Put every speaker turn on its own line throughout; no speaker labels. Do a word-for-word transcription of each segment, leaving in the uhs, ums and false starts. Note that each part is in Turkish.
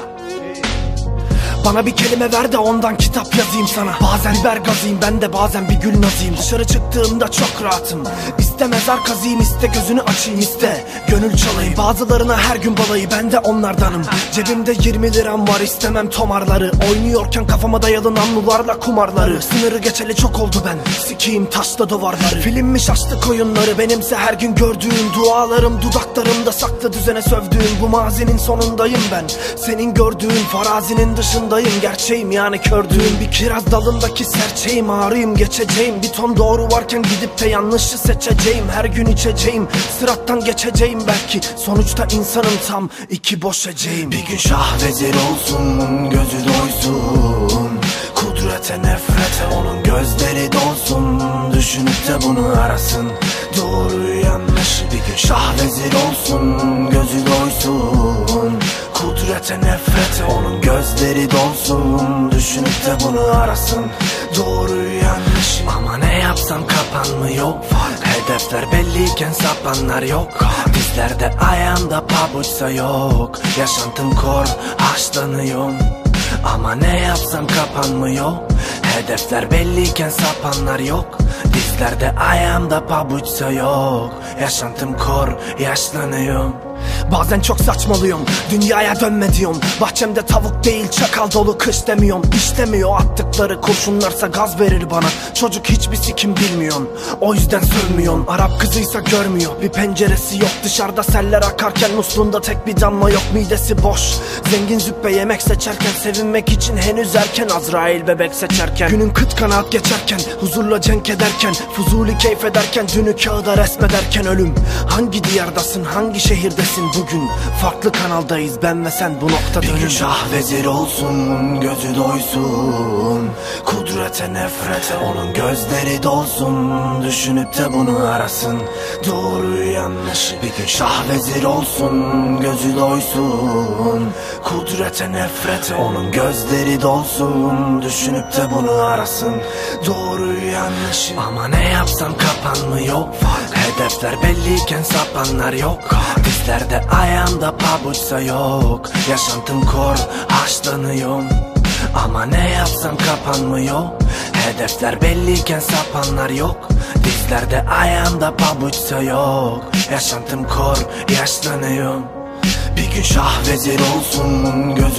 Bana bir kelime ver de ondan kitap yazayım sana. Bazen biber gazıyım ben de, bazen bir gül nazıyım. Dışarı çıktığımda çok rahatım. İste mezar kazıyım, iste gözünü açayım, iste gönül çalayım. Bazılarına her gün balayı, ben de onlardanım. Cebimde yirmi liram var, istemem tomarları. Oynuyorken kafama dayalı namlularla kumarları. Sınırı geçeli çok oldu ben, sikiyim taşla duvarları. Filmmiş açtık oyunları, benimse her gün gördüğün dualarım. Dudaklarımda saklı düzene sövdüğün bu mazinin sonundayım ben. Senin gördüğün farazinin dışında gerçeğim, yani kördüğüm bir kiraz dalındaki serçeğim. Ağrıyım, geçeceğim, bir ton doğru varken gidip de yanlışı seçeceğim. Her gün içeceğim, sırattan geçeceğim belki. Sonuçta insanım, tam iki boş eceğim. Bir gün şah vezir olsun, gözü doysun. Kudrete nefrete onun gözleri dolsun. Düşünüp de bunu arasın, doğruyu yanlışı. Bir gün şah vezir olsun, gözü doysun. Kudrete nefrete onun gözleri dolsun. Düşünüp de bunu arasın, doğruyu yanlışı. Ama ne yapsam kapanmıyor fark. Hedefler belliyken sapanlar yok. Dizlerde ayağımda pabuçsa yok. Yaşantım kor, haşlanıyorum. Ama ne yapsam kapanmıyor. Hedefler belliyken sapanlar yok. Dizlerde ayağımda pabuçsa yok. Yaşantım kor, yaşlanıyorum. Bazen çok saçmalıyorum, dünyaya dönme diyorum. Bahçemde tavuk değil çakal dolu, kış demiyorum. İşlemiyor attıkları kurşunlarsa gaz verir bana. Çocuk hiçbir sikim bilmiyorsun, o yüzden sövmüyorsun. Arap kızıysa görmüyor, bir penceresi yok. Dışarıda seller akarken musluğunda tek bir damla yok. Midesi boş, zengin züppe yemek seçerken. Sevinmek için henüz erken, Azrail bebek seçerken. Günün kıt kanaat geçerken, huzurla cenk ederken. Fuzuli keyif ederken, dünü kağıda resmederken. Ölüm, hangi diyardasın, hangi şehirdesin? Bugün farklı kanaldayız, ben ve sen bu nokta dönüm. Bir gün şah vezir olsun, gözü doysun. Kudrete nefrete onun gözleri dolsun. Düşünüp de bunu arasın, doğruyu yanlışı. Bir gün şah vezir olsun, gözü doysun. Kudrete nefrete onun gözleri dolsun. Düşünüp de bunu arasın, doğruyu yanlışı. Ama ne yapsam kapanmıyor fark. Hedefler belliyken sapanlar yok. Dizlerde ayağımda pabuçsa yok. Yaşantım kor, haşlanıyorum. Ama ne yapsam kapanmıyor. Hedefler belliyken sapanlar yok. Dizlerde ayağımda pabuçsa yok. Yaşantım kor, yaşlanıyorum. Bir gün şah vezir olsun, gözü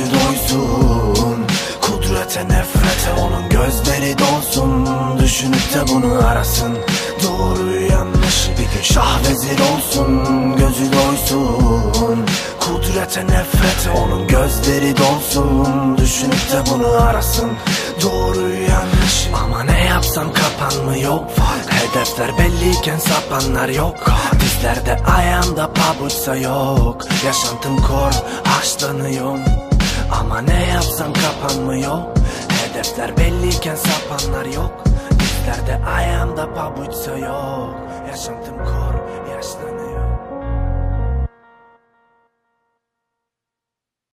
doysun. Kudrete nefrete onun gözleri dolsun. Düşünüp de bunu arasın, doğruyu yanlışı. Bir gün şah vezir olsun, gözü doysun. Kudrete nefrete onun gözleri dolsun. Düşünüp de bunu arasın, doğruyu yanlışı. Ama ne yapsam kapanmıyor fark. Hedefler belliyken sapanlar yok. Dizlerde ayağımda pabuçsa yok. Yaşantım kor, haşlanıyorum. Ama ne yapsam kapanmıyor. Hedefler belliyken sapanlar yok. Dizlerde ayağımda pabuçsa yok. Yaşantım kor, yaşlanıyorum.